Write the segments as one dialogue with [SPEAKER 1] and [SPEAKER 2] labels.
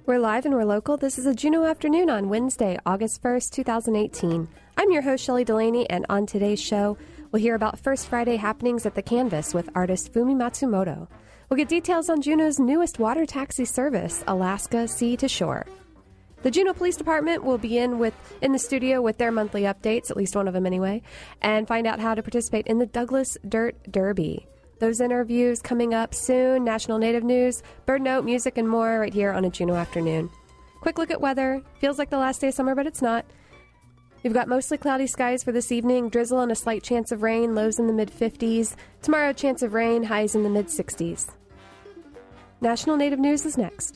[SPEAKER 1] We're live and we're local. This is a Juneau Afternoon on Wednesday, August 1st, 2018. I'm your host, Shelley Delaney, and on today's show, we'll hear about First Friday happenings at the Canvas with artist Fumi Matsumoto. We'll get details on Juneau's newest water taxi service, Alaska Sea to Shore. The Juneau Police Department will be in the studio with their monthly updates, at least one of them anyway, and find out how to participate in the Douglas Dirt Derby. Those interviews coming up soon, National Native News, Bird Note, music, and more right here on a Juneau Afternoon. Quick look at weather. Feels like the last day of summer, but it's not. We've got mostly cloudy skies for this evening, drizzle and a slight chance of rain, lows in the mid-50s. Tomorrow, chance of rain, highs in the mid-60s. National Native News is next.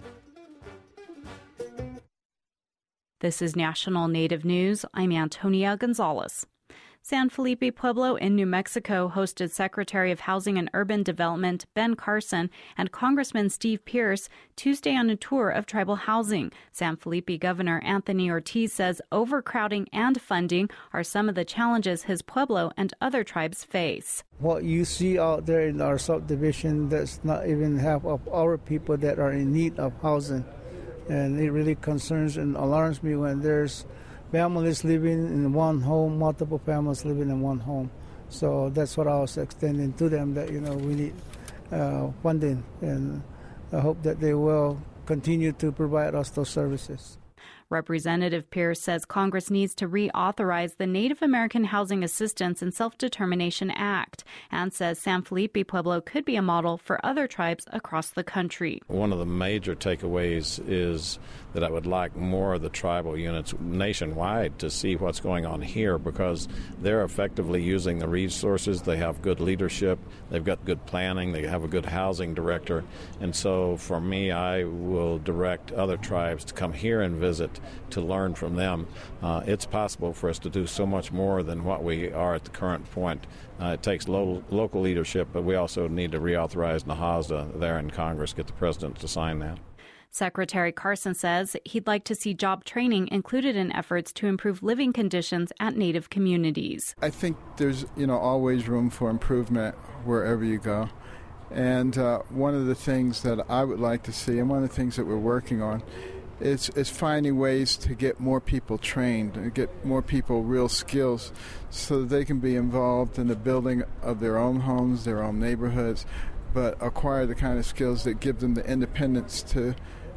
[SPEAKER 2] This is National Native News. I'm Antonia Gonzalez. San Felipe Pueblo in New Mexico hosted Secretary of Housing and Urban Development Ben Carson and Congressman Steve Pearce Tuesday on a tour of tribal housing. San Felipe Governor Anthony Ortiz says overcrowding and funding are some of the challenges his pueblo and other tribes face.
[SPEAKER 3] What you see out there in our subdivision does not even half of our people that are in need of housing. And it really concerns and alarms me when there's families living in one home, multiple families living in one home. So that's what I was extending to them, that, we need funding, and I hope that they will continue to provide us those services.
[SPEAKER 2] Representative Pierce says Congress needs to reauthorize the Native American Housing Assistance and Self-Determination Act, and says San Felipe Pueblo could be a model for other tribes across the country.
[SPEAKER 4] One of the major takeaways is that I would like more of the tribal units nationwide to see what's going on here, because they're effectively using the resources. They have good leadership. They've got good planning. They have a good housing director. And so for me, I will direct other tribes to come here and visit to learn from them. It's possible for us to do so much more than what we are at the current point. It takes local leadership, but we also need to reauthorize NAHASA there in Congress, get the president to sign that.
[SPEAKER 2] Secretary Carson says he'd like to see job training included in efforts to improve living conditions at Native communities.
[SPEAKER 5] I think there's, always room for improvement wherever you go. And one of the things that I would like to see, and one of the things that we're working on, is finding ways to get more people trained and get more people real skills so that they can be involved in the building of their own homes, their own neighborhoods, but acquire the kind of skills that give them the independence to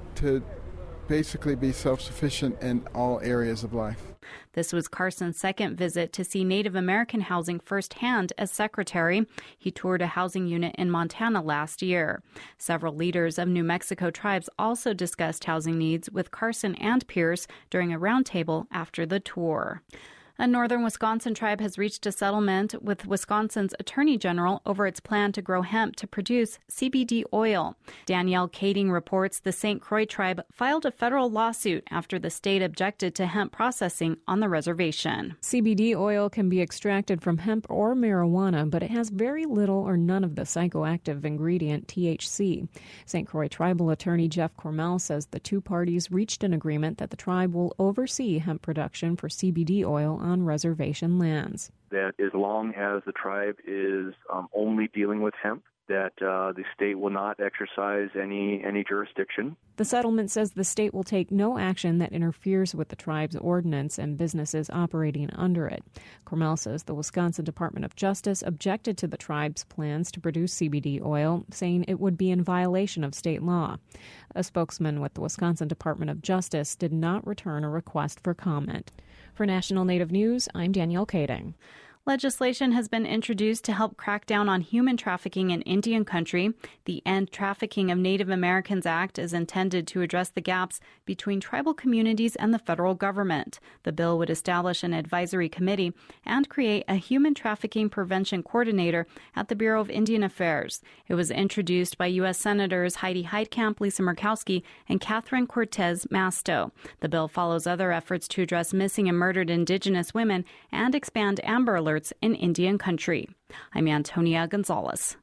[SPEAKER 5] basically be self-sufficient in all areas of life.
[SPEAKER 2] This was Carson's second visit to see Native American housing firsthand as secretary. He toured a housing unit in Montana last year. Several leaders of New Mexico tribes also discussed housing needs with Carson and Pierce during a roundtable after the tour. A northern Wisconsin tribe has reached a settlement with Wisconsin's Attorney General over its plan to grow hemp to produce CBD oil. Danielle Kading reports the St. Croix tribe filed a federal lawsuit after the state objected to hemp processing on the reservation.
[SPEAKER 6] CBD oil can be extracted from hemp or marijuana, but it has very little or none of the psychoactive ingredient THC. St. Croix tribal attorney Jeff Cormel says the two parties reached an agreement that the tribe will oversee hemp production for CBD oil on reservation lands.
[SPEAKER 7] That as long as the tribe is only dealing with hemp, that the state will not exercise any jurisdiction.
[SPEAKER 6] The settlement says the state will take no action that interferes with the tribe's ordinance and businesses operating under it. Cormel says the Wisconsin Department of Justice objected to the tribe's plans to produce CBD oil, saying it would be in violation of state law. A spokesman with the Wisconsin Department of Justice did not return a request for comment. For National Native News, I'm Danielle Kading.
[SPEAKER 2] Legislation has been introduced to help crack down on human trafficking in Indian country. The End Trafficking of Native Americans Act is intended to address the gaps between tribal communities and the federal government. The bill would establish an advisory committee and create a human trafficking prevention coordinator at the Bureau of Indian Affairs. It was introduced by U.S. Senators Heidi Heitkamp, Lisa Murkowski, and Catherine Cortez Masto. The bill follows other efforts to address missing and murdered Indigenous women and expand Amber Alerts in Indian country. I'm Antonia Gonzalez.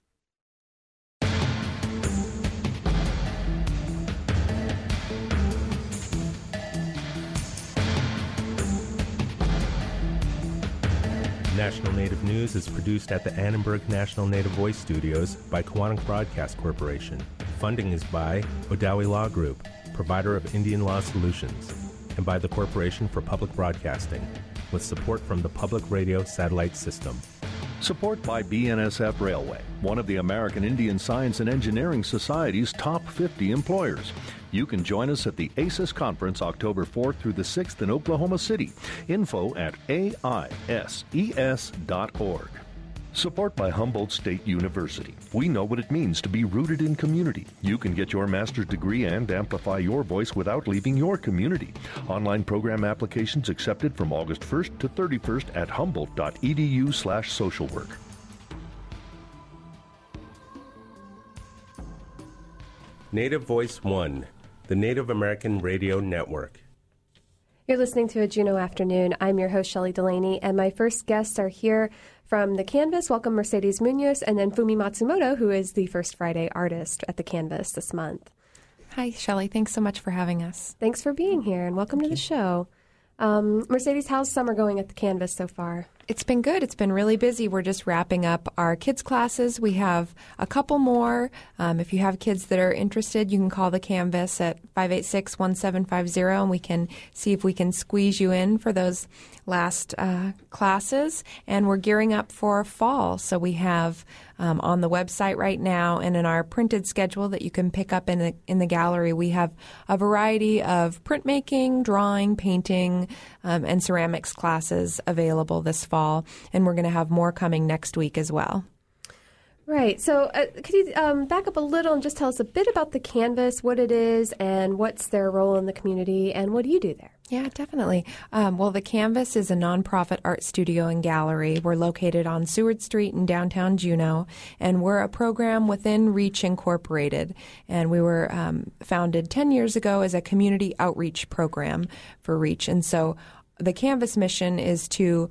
[SPEAKER 8] National Native News is produced at the Annenberg National Native Voice Studios by Kawanak Broadcast Corporation. Funding is by Odawi Law Group. provider of Indian Law Solutions, and by the Corporation for Public Broadcasting, with support from the Public Radio Satellite System.
[SPEAKER 9] Support by BNSF Railway, one of the American Indian Science and Engineering Society's top 50 employers. You can join us at the ACES Conference October 4th through the 6th in Oklahoma City. Info at aises.org. Support by Humboldt State University. We know what it means to be rooted in community. You can get your master's degree and amplify your voice without leaving your community. Online program applications accepted from August 1st to 31st at humboldt.edu/socialwork.
[SPEAKER 8] Native Voice One, the Native American Radio Network.
[SPEAKER 1] You're listening to a Juneau Afternoon. I'm your host, Shelley Delaney, and my first guests are here from the Canvas. Welcome Mercedes Munoz and then Fumi Matsumoto, who is the First Friday artist at the Canvas this month.
[SPEAKER 10] Hi, Shelley. Thanks so much for having us.
[SPEAKER 1] Thanks for being here, and welcome to the show. Mercedes, how's summer going at the Canvas so far?
[SPEAKER 10] It's been good. It's been really busy. We're just wrapping up our kids' classes. We have a couple more. If you have kids that are interested, you can call the Canvas at 586-1750, and we can see if we can squeeze you in for those last classes. And we're gearing up for fall. So we have on the website right now and in our printed schedule that you can pick up in the gallery, we have a variety of printmaking, drawing, painting, and ceramics classes available this fall, and we're going to have more coming next week as well.
[SPEAKER 1] Right. So could you back up a little and just tell us a bit about the Canvas, what it is, and what's their role in the community, and what do you do there?
[SPEAKER 10] Yeah, definitely. Well, the Canvas is a nonprofit art studio and gallery. We're located on Seward Street in downtown Juneau, and we're a program within Reach Incorporated. And we were founded 10 years ago as a community outreach program for Reach. And so the Canvas mission is to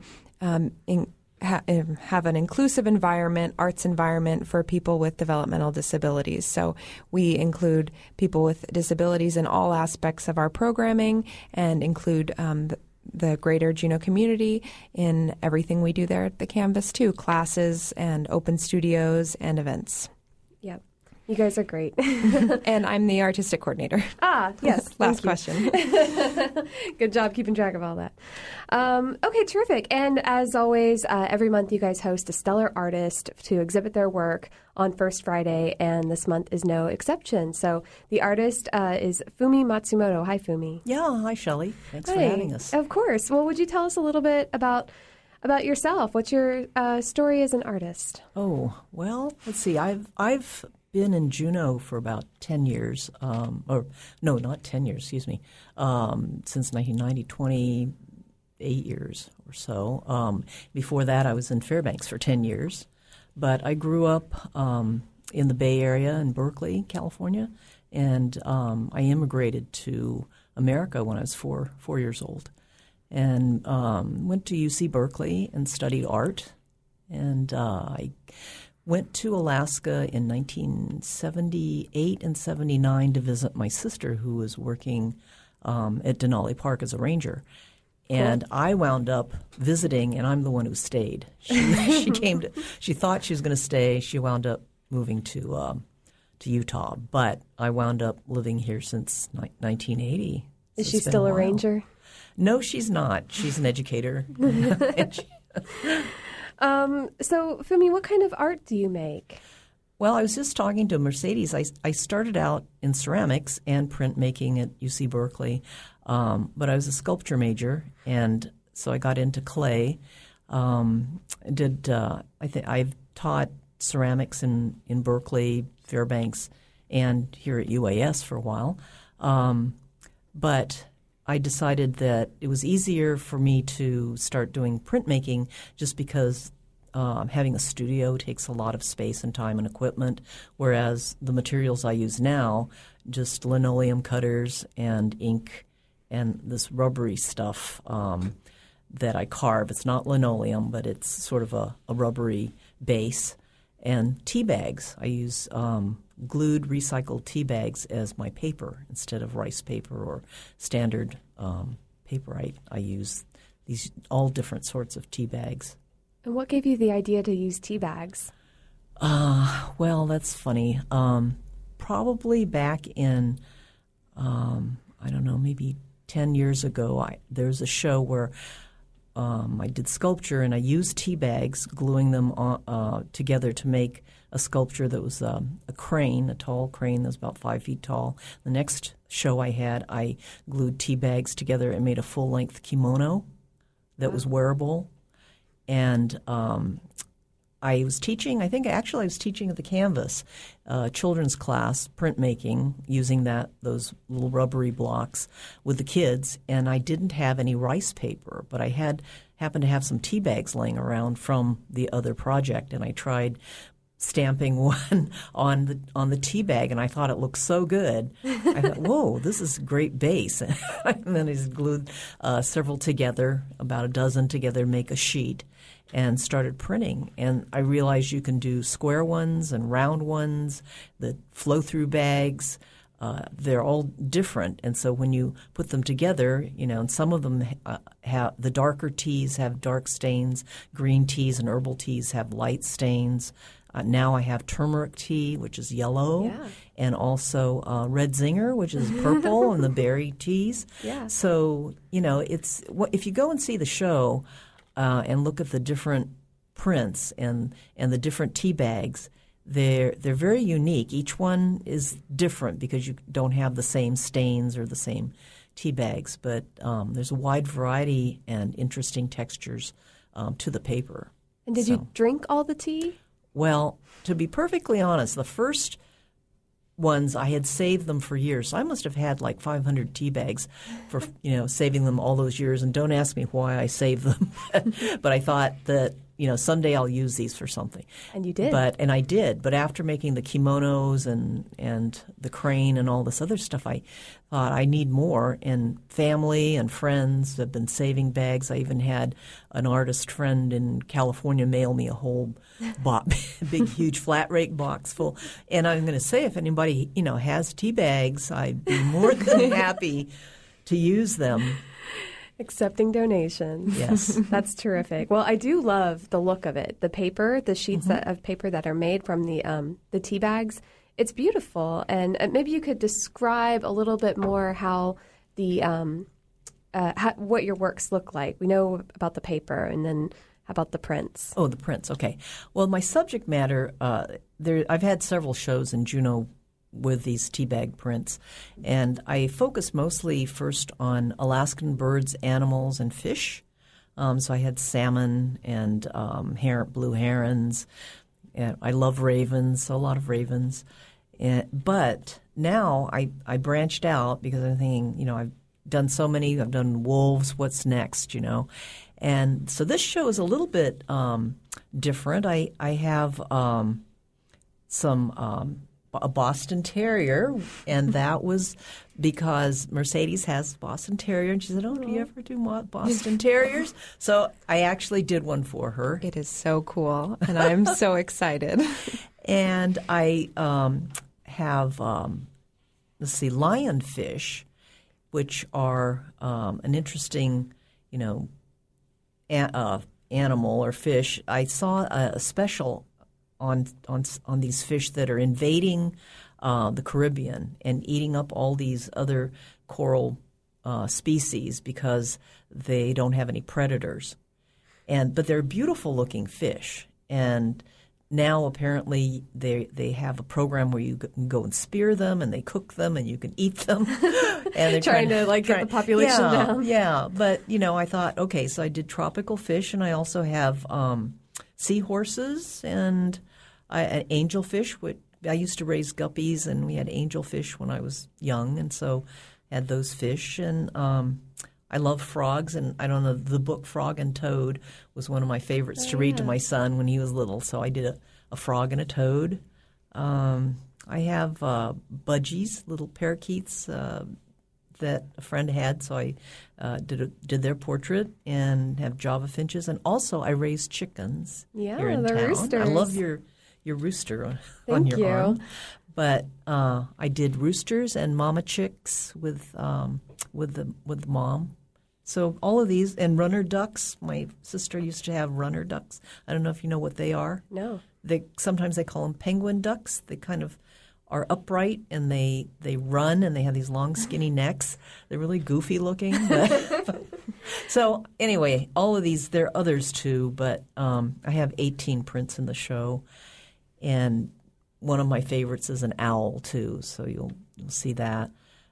[SPEAKER 10] have an inclusive environment, arts environment for people with developmental disabilities. So we include people with disabilities in all aspects of our programming and include the greater Juneau community in everything we do there at the Canvas too, classes and open studios and events.
[SPEAKER 1] Yep. You guys are great.
[SPEAKER 10] And I'm the artistic coordinator.
[SPEAKER 1] Ah, yes.
[SPEAKER 10] Last question.
[SPEAKER 1] Good job keeping track of all that. Okay, terrific. And as always, every month you guys host a stellar artist to exhibit their work on First Friday, and this month is no exception. So the artist is Fumi Matsumoto. Hi, Fumi.
[SPEAKER 11] Yeah, hi, Shelley. Thanks for having us.
[SPEAKER 1] Of course. Well, would you tell us a little bit about yourself? What's your story as an artist?
[SPEAKER 11] Oh, well, let's see. I've been in Juneau for about 10 years, or no, not 10 years, excuse me, since 1990, 28 years or so. Before that, I was in Fairbanks for 10 years. But I grew up in the Bay Area in Berkeley, California, and I immigrated to America when I was four years old, and went to UC Berkeley and studied art, and I went to Alaska in 1978 and 79 to visit my sister who was working at Denali Park as a ranger. And I wound up visiting, and I'm the one who stayed. She thought she was going to stay. She wound up moving to Utah, but I wound up living here since 1980.
[SPEAKER 1] Is she still a ranger?
[SPEAKER 11] No, she's not. She's an educator.
[SPEAKER 1] So, Fumi, what kind of art do you make?
[SPEAKER 11] Well, I was just talking to Mercedes. I started out in ceramics and printmaking at UC Berkeley, but I was a sculpture major, and so I got into clay. I've taught ceramics in Berkeley, Fairbanks, and here at UAS for a while. But I decided that it was easier for me to start doing printmaking just because having a studio takes a lot of space and time and equipment, whereas the materials I use now, just linoleum cutters and ink and this rubbery stuff that I carve. It's not linoleum, but it's sort of a rubbery base. And tea bags. I use glued recycled tea bags as my paper instead of rice paper or standard paper. I use these all different sorts of tea bags.
[SPEAKER 1] And what gave you the idea to use tea bags?
[SPEAKER 11] Well, that's funny. Probably back in I don't know, maybe 10 years ago, there's a show where I did sculpture, and I used tea bags, gluing them together to make a sculpture that was a crane, a tall crane that was about 5 feet tall. The next show I had, I glued tea bags together and made a full-length kimono that was wearable. And I was teaching, I was teaching at the Canvas children's class, printmaking, using those little rubbery blocks with the kids, and I didn't have any rice paper, but I happened to have some tea bags laying around from the other project, and I tried stamping one on the tea bag, and I thought it looked so good. I thought, whoa, this is a great base. And then I just glued several together, about a dozen together, make a sheet, and started printing. And I realized you can do square ones and round ones, the flow-through bags. They're all different. And so when you put them together, and some of them have – the darker teas have dark stains. Green teas and herbal teas have light stains. Now I have turmeric tea, which is yellow, and also red zinger, which is purple, and the berry teas. Yeah. So, it's if you go and see the show – and look at the different prints and the different tea bags, they're very unique. Each one is different because you don't have the same stains or the same tea bags, but there's a wide variety and interesting textures to the paper.
[SPEAKER 1] And did you drink all the tea?
[SPEAKER 11] Well, to be perfectly honest, the first ones I had saved them for years. So I must have had like 500 tea bags for saving them all those years. And don't ask me why I saved them, but I thought that someday I'll use these for something.
[SPEAKER 1] And you did.
[SPEAKER 11] And I did. But after making the kimonos and the crane and all this other stuff, I thought I need more. And family and friends have been saving bags. I even had an artist friend in California mail me a whole big, huge flat rake box full. And I'm going to say, if anybody has tea bags, I'd be more than happy to use them.
[SPEAKER 1] Accepting donations.
[SPEAKER 11] Yes.
[SPEAKER 1] That's terrific. Well, I do love the look of it. The paper, the sheets of paper that are made from the tea bags. It's beautiful. And maybe you could describe a little bit more how what your works look like. We know about the paper, and then how about the prints?
[SPEAKER 11] Oh, the prints. Okay. Well, my subject matter, I've had several shows in Juneau with these tea bag prints. And I focus mostly first on Alaskan birds, animals, and fish. So I had salmon and blue herons. And I love ravens, so a lot of ravens. But now I branched out because I'm thinking, I've done so many. I've done wolves. What's next, And so this show is a little bit different. I have a Boston Terrier, and that was because Mercedes has Boston Terrier, and she said, do you ever do Boston Terriers? So I actually did one for her.
[SPEAKER 10] It is so cool, and I'm so excited.
[SPEAKER 11] And I have, lionfish, which are an interesting, animal or fish. I saw a special on these fish that are invading the Caribbean and eating up all these other coral species because they don't have any predators. But they're beautiful looking fish. And now apparently they have a program where you can go and spear them and they cook them and you can eat them. And they're
[SPEAKER 1] trying to get the population down.
[SPEAKER 11] Yeah, but I thought, okay, so I did tropical fish, and I also have seahorses and angelfish. I used to raise guppies, and we had angelfish when I was young, and so had those fish. And I love frogs, and I don't know, the book Frog and Toad was one of my favorites to read to my son when he was little, so I did a frog and a toad. I have budgies, little parakeets that a friend had, so I did their portrait, and have Java finches, and also I raised chickens here in town.
[SPEAKER 1] Roosters.
[SPEAKER 11] I love your rooster on your arm. But I did roosters and mama chicks with the mom. So all of these, and runner ducks. My sister used to have runner ducks. I don't know if you know what they are.
[SPEAKER 1] No.
[SPEAKER 11] Sometimes they call them penguin ducks. They kind of are upright and they run and they have these long skinny necks. They're really goofy looking. So anyway, all of these, there are others too, but I have 18 prints in the show, and one of my favorites is an owl too, so you'll see that.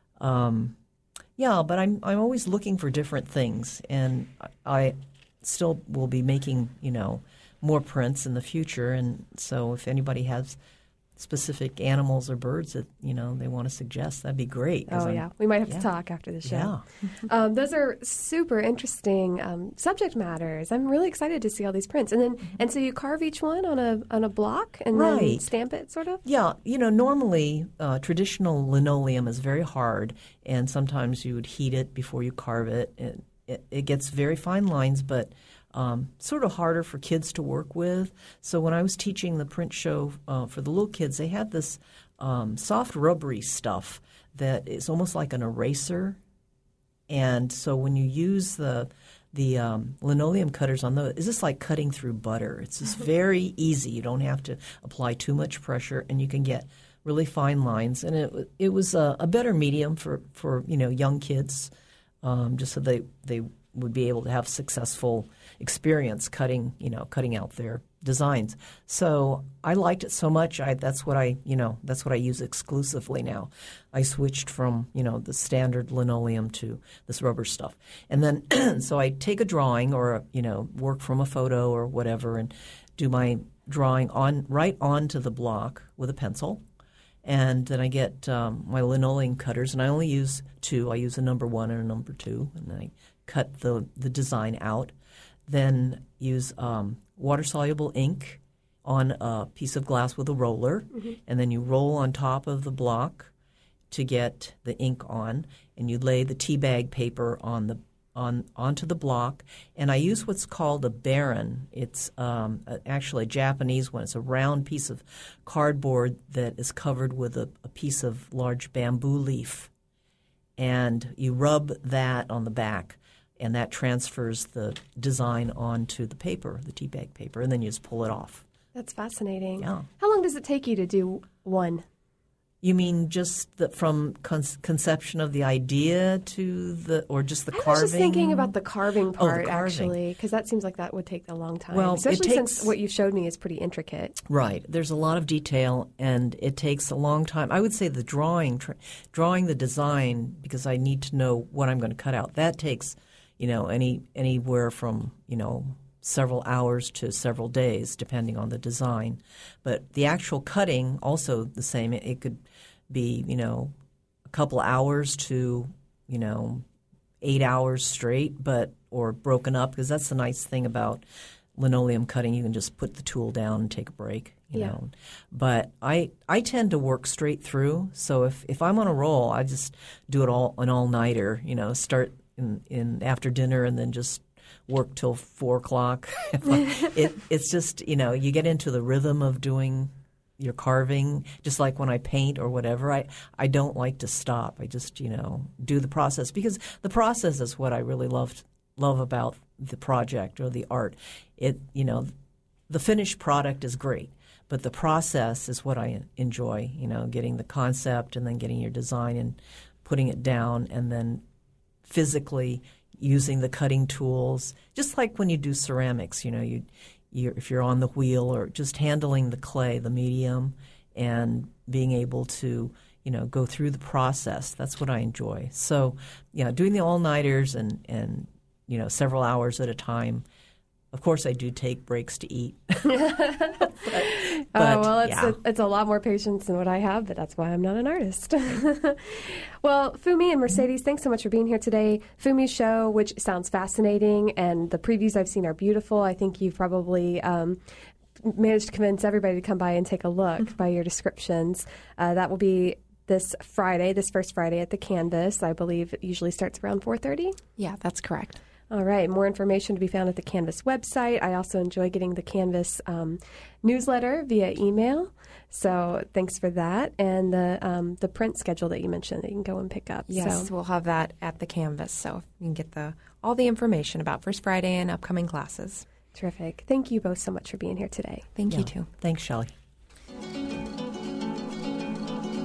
[SPEAKER 11] Yeah, but I'm always looking for different things, and I still will be making, more prints in the future, and so if anybody has specific animals or birds that they want to suggest, that'd be great.
[SPEAKER 1] We might have to talk after the show.
[SPEAKER 11] Yeah.
[SPEAKER 1] Those are super interesting subject matters. I'm really excited to see all these prints, and so you carve each one on a block and then stamp it, sort of.
[SPEAKER 11] Yeah, normally traditional linoleum is very hard, and sometimes you would heat it before you carve it. It gets very fine lines, but sort of harder for kids to work with. So when I was teaching the print show for the little kids, they had this soft rubbery stuff that is almost like an eraser. And so when you use the linoleum cutters on those, it's just like cutting through butter. It's just very easy. You don't have to apply too much pressure, and you can get really fine lines. And it was a better medium for young kids, just so they would be able to have successful experience cutting out their designs. So I liked it so much. That's what I use exclusively now. I switched from the standard linoleum to this rubber stuff, and then so I take a drawing or work from a photo or whatever, and do my drawing right onto the block with a pencil. And then I get my linoleum cutters, and I only use two. I use a number 1 and a number 2, and then I cut the design out. Then use water-soluble ink on a piece of glass with a roller, and then you roll on top of the block to get the ink on, and you lay the tea bag paper onto the block. And I use what's called a baron. It's actually a Japanese one. It's a round piece of cardboard that is covered with a piece of large bamboo leaf, and you rub that on the back, and that transfers the design onto the paper, the tea bag paper, and then you just pull it off.
[SPEAKER 1] That's fascinating.
[SPEAKER 11] Yeah.
[SPEAKER 1] How long does it take you to do one?
[SPEAKER 11] You mean just from conception of the idea to or just the carving?
[SPEAKER 1] I was just thinking about the carving part,
[SPEAKER 11] the carving.
[SPEAKER 1] Actually, because that seems like that would take a long time.
[SPEAKER 11] Well,
[SPEAKER 1] especially since what you showed me is pretty intricate.
[SPEAKER 11] Right. There's a lot of detail, and it takes a long time. I would say the drawing the design, because I need to know what I'm going to cut out. That takes, anywhere from, several hours to several days, depending on the design. But the actual cutting, also the same. It could be, a couple hours to, 8 hours straight, or broken up, because that's the nice thing about linoleum cutting. You can just put the tool down and take a break, you know. But I tend to work straight through. So if I'm on a roll, I just do it an all-nighter, start in after dinner and then just work till 4 o'clock. It's just, you get into the rhythm of doing your carving, just like when I paint or whatever. I don't like to stop. I just, do the process, because the process is what I really love about the project or the art. The finished product is great, but the process is what I enjoy, getting the concept and then getting your design and putting it down, and then physically using the cutting tools, just like when you do ceramics, if you're on the wheel, or just handling the clay, the medium, and being able to, go through the process. That's what I enjoy. So, doing the all-nighters and several hours at a time. Of course, I do take breaks to eat.
[SPEAKER 1] It's a lot more patience than what I have, but that's why I'm not an artist. Well, Fumi and Mercedes, thanks so much for being here today. Fumi's show, which sounds fascinating, and the previews I've seen are beautiful. I think you've probably managed to convince everybody to come by and take a look by your descriptions. That will be this first Friday at the Canvas. I believe it usually starts around 4:30.
[SPEAKER 10] Yeah, that's correct.
[SPEAKER 1] All right. More information to be found at the Canvas website. I also enjoy getting the Canvas newsletter via email. So thanks for that. And the print schedule that you mentioned that you can go and pick up.
[SPEAKER 10] Yes, we'll have that at the Canvas. So you can get all the information about First Friday and upcoming classes.
[SPEAKER 1] Terrific. Thank you both so much for being here today.
[SPEAKER 10] Thank you, too.
[SPEAKER 11] Thanks, Shelley.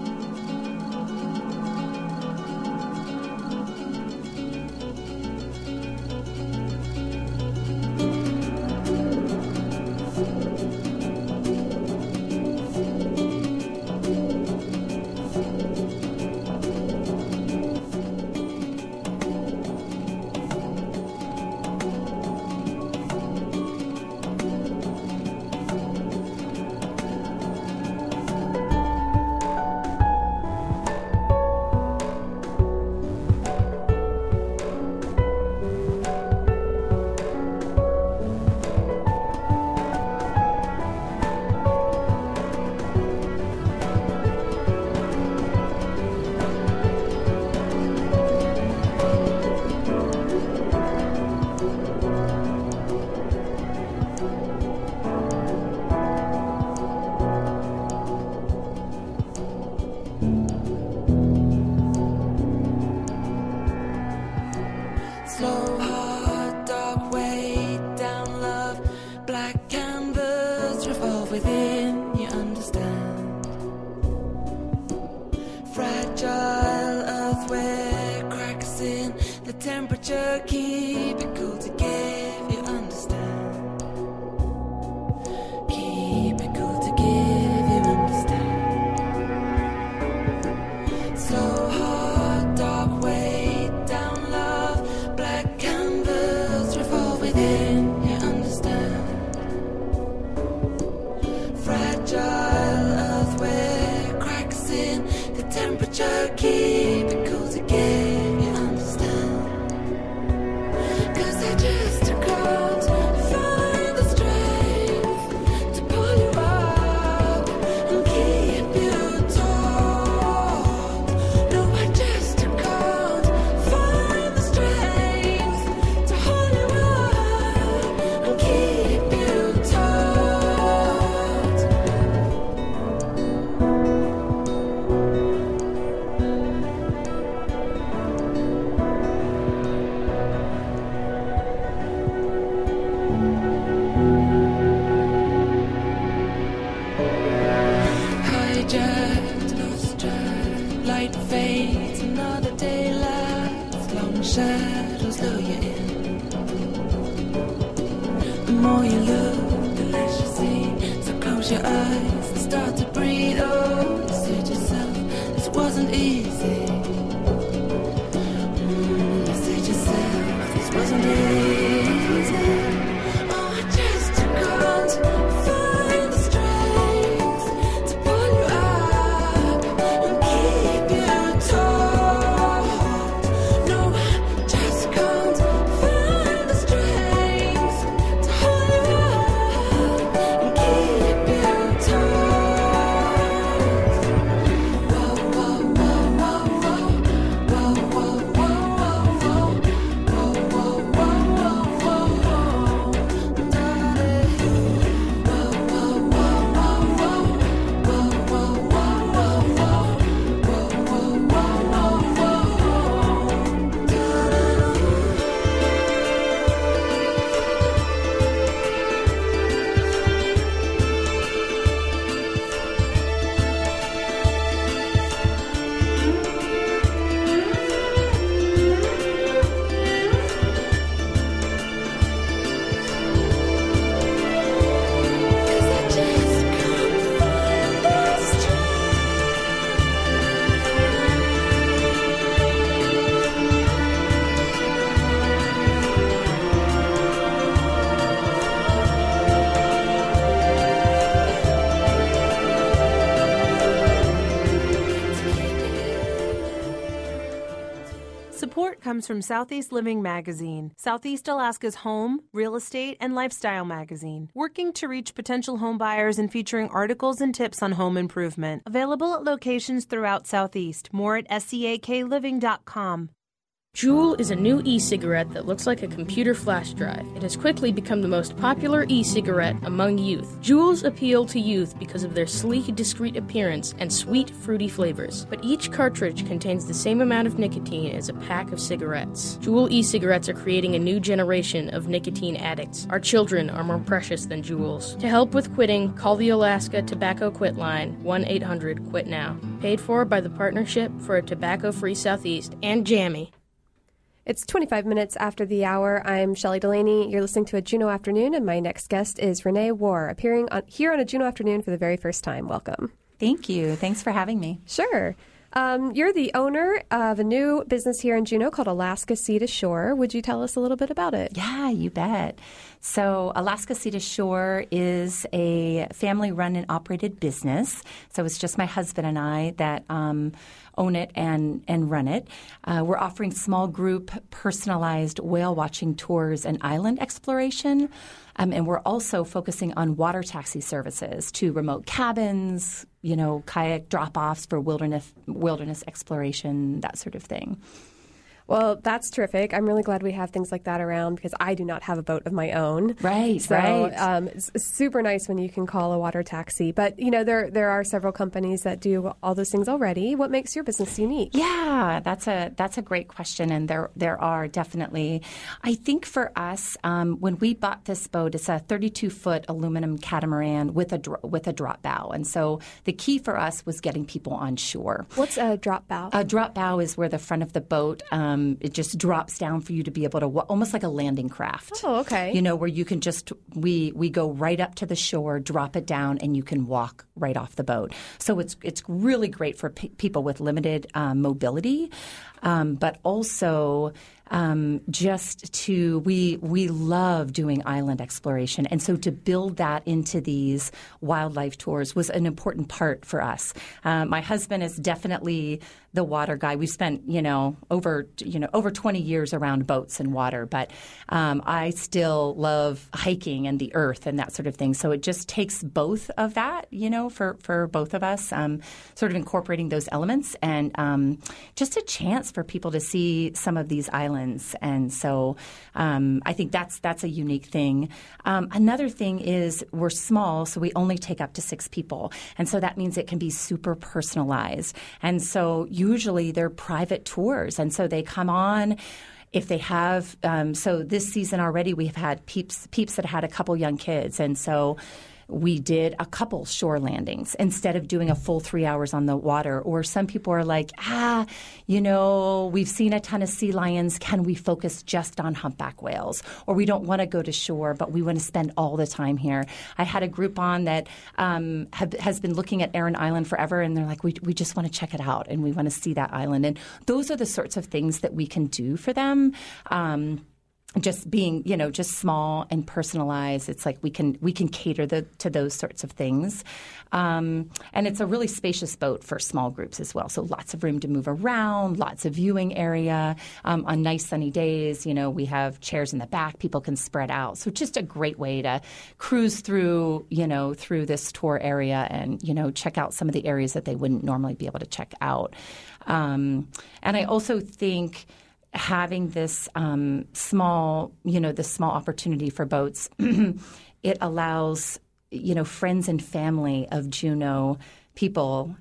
[SPEAKER 12] again, you understand. Fragile earthware cracks in the temperature, keep it cool again, you understand. 'Cause I just can't find the strength to pull you up and keep you taut. No, I just can't find the strength to hold you up and keep you taut. Hijacked, lost track, light fades, another day lasts, long shadows lure you in. The more you look, the less you see, so close your eyes and start to breathe. Oh, you said yourself, this wasn't easy. You said yourself, this wasn't easy. Oh, I just can't find the strength to pull you up and keep you taut. No, I just can't find the strength to hold you up and keep you taut. Whoa, whoa, whoa, whoa, whoa, whoa, whoa, whoa, whoa, whoa, whoa, whoa, whoa, whoa.
[SPEAKER 13] Support comes from Southeast Living Magazine, Southeast Alaska's home, real estate, and lifestyle magazine, working to reach potential home buyers and featuring articles and tips on home improvement. Available at locations throughout Southeast. More at SEAKLiving.com.
[SPEAKER 14] Juul is a new e-cigarette that looks like a computer flash drive. It has quickly become the most popular e-cigarette among youth. Juuls appeal to youth because of their sleek, discreet appearance and sweet, fruity flavors. But each cartridge contains the same amount of nicotine as a pack of cigarettes. Juul e-cigarettes are creating a new generation of nicotine addicts. Our children are more precious than Juuls. To help with quitting, call the Alaska Tobacco Quit Line, 1-800-QUIT-NOW. Paid for by the Partnership for a Tobacco-Free Southeast and Jammy.
[SPEAKER 1] It's 25 minutes after the hour. I'm Shelley Delaney. You're listening to a Juneau Afternoon, and my next guest is Renee War, appearing here on a Juneau Afternoon for the very first time. Welcome.
[SPEAKER 15] Thank you. Thanks for having me.
[SPEAKER 1] Sure. You're the owner of a new business here in Juneau called Alaska Sea to Shore. Would you tell us a little bit about it?
[SPEAKER 15] Yeah, you bet. So Alaska Sea to Shore is a family-run and operated business. So it's just my husband and I that own it and run it. We're offering small group personalized whale watching tours and island exploration. And we're also focusing on water taxi services to remote cabins, kayak drop-offs for wilderness exploration, that sort of thing.
[SPEAKER 1] Well, that's terrific. I'm really glad we have things like that around because I do not have a boat of my own.
[SPEAKER 15] Right,
[SPEAKER 1] so,
[SPEAKER 15] right.
[SPEAKER 1] It's super nice when you can call a water taxi. But, there are several companies that do all those things already. What makes your business unique?
[SPEAKER 15] Yeah, that's a great question, and there are definitely. I think for us, when we bought this boat, it's a 32-foot aluminum catamaran with a drop bow, and so the key for us was getting people on shore.
[SPEAKER 1] What's a drop bow?
[SPEAKER 15] A drop bow is where the front of the boat it just drops down for you to be able to almost like a landing craft.
[SPEAKER 1] Oh, okay.
[SPEAKER 15] Where you can just we go right up to the shore, drop it down, and you can walk right off the boat. So it's really great for people with limited mobility. but also just to we love doing island exploration, and so to build that into these wildlife tours was an important part for us. My husband is definitely the water guy. We've spent over 20 years around boats and water, but I still love hiking and the earth and that sort of thing. So it just takes both of that, for both of us, sort of incorporating those elements and just a chance for people to see some of these islands. And so I think that's a unique thing. Another thing is we're small, so we only take up to 6 people. And so that means it can be super personalized. And so usually they're private tours. And so they come on. If they have so this season already we've had peeps that had a couple young kids. And so we did a couple shore landings instead of doing a full 3 hours on the water. Or some people are like, we've seen a ton of sea lions. Can we focus just on humpback whales? Or we don't want to go to shore, but we want to spend all the time here. I had a group on that has been looking at Aran Island forever, and they're like, we just want to check it out, and we want to see that island. And those are the sorts of things that we can do for them. Just being, just small and personalized. It's like we can cater to those sorts of things. And it's a really spacious boat for small groups as well. So lots of room to move around, lots of viewing area. On nice sunny days, we have chairs in the back. People can spread out. So just a great way to cruise through, through this tour area and, check out some of the areas that they wouldn't normally be able to check out. And I also think having this small opportunity for boats, it allows, friends and family of Juneau people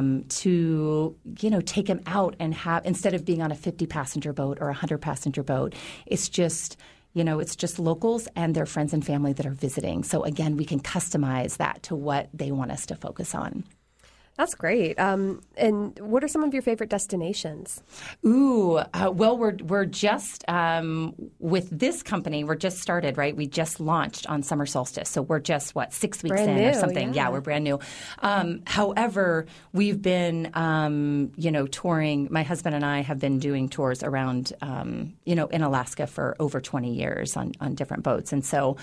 [SPEAKER 15] to, take them out and have, instead of being on a 50-passenger boat or a 100-passenger boat, it's just locals and their friends and family that are visiting. So again, we can customize that to what they want us to focus on.
[SPEAKER 1] That's great. And what are some of your favorite destinations?
[SPEAKER 15] Well, we're just with this company. We're just started, right? We just launched on summer solstice, so we're just 6 weeks in or something. Yeah, we're brand new. However, we've been, touring. My husband and I have been doing tours around, in Alaska for over 20 years on different boats, and so.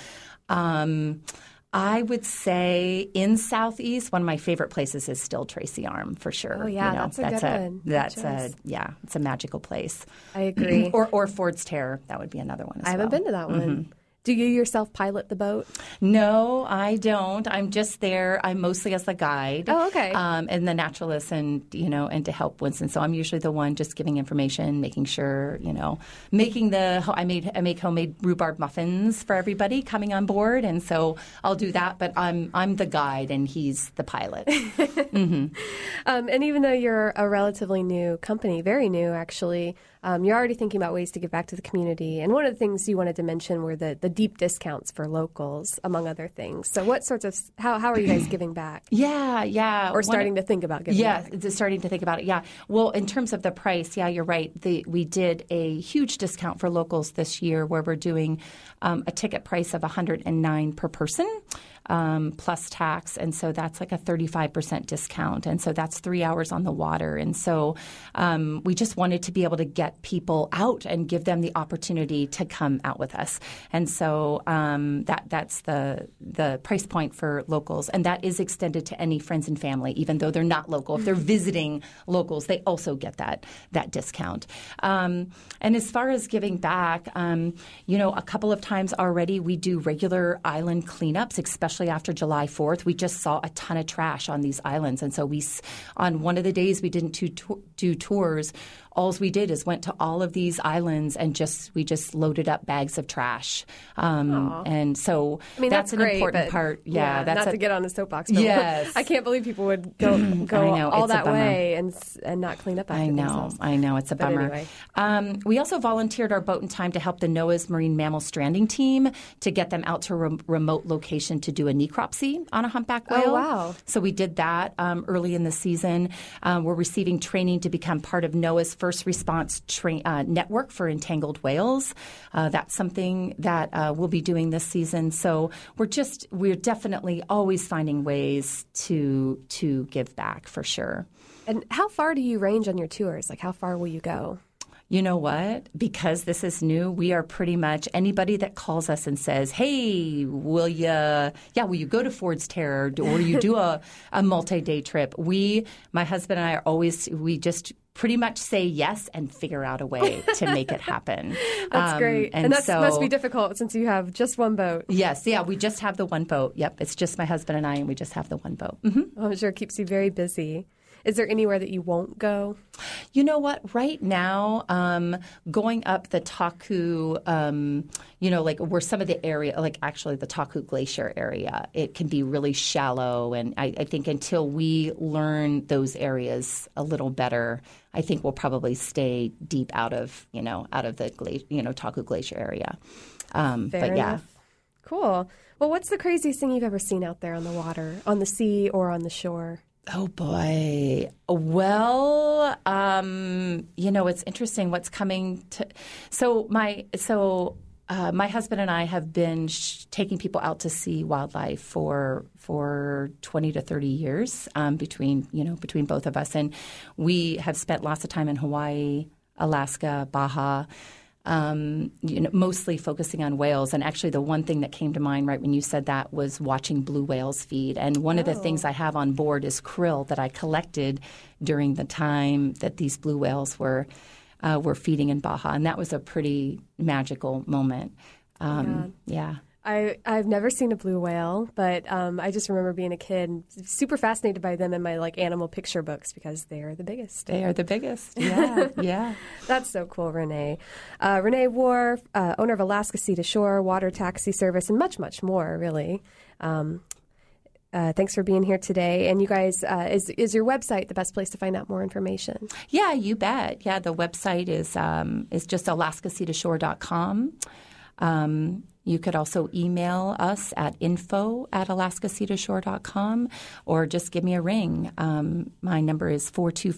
[SPEAKER 15] I would say in Southeast, one of my favorite places is still Tracy Arm for sure.
[SPEAKER 1] Oh yeah, that's a good one.
[SPEAKER 15] It's a magical place.
[SPEAKER 1] I agree.
[SPEAKER 15] or Ford's Terror, that would be another one as well.
[SPEAKER 1] I haven't been to that one. Mm-hmm. Do you yourself pilot the boat?
[SPEAKER 15] No, I don't. I'm just there. I'm mostly as the guide.
[SPEAKER 1] Oh, okay.
[SPEAKER 15] And the naturalist and to help Winston. So I'm usually the one just giving information, making sure, making I make homemade rhubarb muffins for everybody coming on board. And so I'll do that. But I'm the guide and he's the pilot. Mm-hmm.
[SPEAKER 1] And even though you're a relatively new company, very new actually, you're already thinking about ways to give back to the community. And one of the things you wanted to mention were the deep discounts for locals, among other things. So what sorts of how are you guys giving back?
[SPEAKER 15] Yeah.
[SPEAKER 1] Or starting to think about giving back?
[SPEAKER 15] Yeah, starting to think about it, yeah. Well, in terms of the price, yeah, you're right. We did a huge discount for locals this year where we're doing a ticket price of $109 per person. Plus tax, and so that's like a 35% discount, and so that's 3 hours on the water. And so we just wanted to be able to get people out and give them the opportunity to come out with us. And so that's the price point for locals, and that is extended to any friends and family, even though they're not local. If they're visiting locals, they also get that discount. And as far as giving back, a couple of times already we do regular island cleanups, especially after July 4th. We just saw a ton of trash on these islands. And so on one of the days we didn't do tours, all we did is went to all of these islands and we just loaded up bags of trash. And so that's an
[SPEAKER 1] great,
[SPEAKER 15] important part. Yeah,
[SPEAKER 1] that's not to get on a soapbox. But
[SPEAKER 15] yes.
[SPEAKER 1] I can't believe people would go all that way and not clean up after themselves.
[SPEAKER 15] I know. It's a bummer.
[SPEAKER 1] Anyway.
[SPEAKER 15] We also volunteered our boat in time to help the NOAA's Marine Mammal Stranding Team to get them out to a remote location to do a necropsy on a humpback whale.
[SPEAKER 1] Oh, wow.
[SPEAKER 15] So we did that early in the season. We're receiving training to become part of NOAA's first response network for entangled whales. That's something that we'll be doing this season. So we're definitely always finding ways to give back for sure.
[SPEAKER 1] And how far do you range on your tours? Like how far will you go?
[SPEAKER 15] You know what? Because this is new, we are pretty much anybody that calls us and says, "Hey, will you go to Ford's Terror or you do a multi-day trip?" My husband and I we just pretty much say yes and figure out a way to make it happen.
[SPEAKER 1] That's great. And that must be difficult since you have just one boat.
[SPEAKER 15] Yes. Yeah, we just have the one boat. Yep. It's just my husband and I, and we just have the one boat. Mm-hmm.
[SPEAKER 1] I'm sure it keeps you very busy. Is there anywhere that you won't go?
[SPEAKER 15] You know what? Right now, going up the Taku, like where some of the area, like actually the Taku Glacier area, it can be really shallow. And I think until we learn those areas a little better, I think we'll probably stay deep out of the Taku Glacier area.
[SPEAKER 1] Fair enough. Cool. Well, what's the craziest thing you've ever seen out there on the water, on the sea or on the shore?
[SPEAKER 15] Oh, boy. Well, it's interesting what's coming to – So my husband and I have been taking people out to see wildlife for 20 to 30 years between both of us. And we have spent lots of time in Hawaii, Alaska, Baja, mostly focusing on whales. And actually the one thing that came to mind right when you said that was watching blue whales feed. And one of the things I have on board is krill that I collected during the time that these blue whales were feeding in Baja. And that was a pretty magical moment. Yeah.
[SPEAKER 1] I've never seen a blue whale, but I just remember being a kid and super fascinated by them in my animal picture books because they are the biggest.
[SPEAKER 15] They are the biggest. Yeah, yeah.
[SPEAKER 1] That's so cool, Renee. Renee War, owner of Alaska Sea to Shore, water taxi service, and much, much more, really. Thanks for being here today. And you guys, is your website the best place to find out more information?
[SPEAKER 15] Yeah, you bet. Yeah, the website is just alaskaseatoshore.com. You could also email us at info@alaskaseatoshore.com or just give me a ring. My number is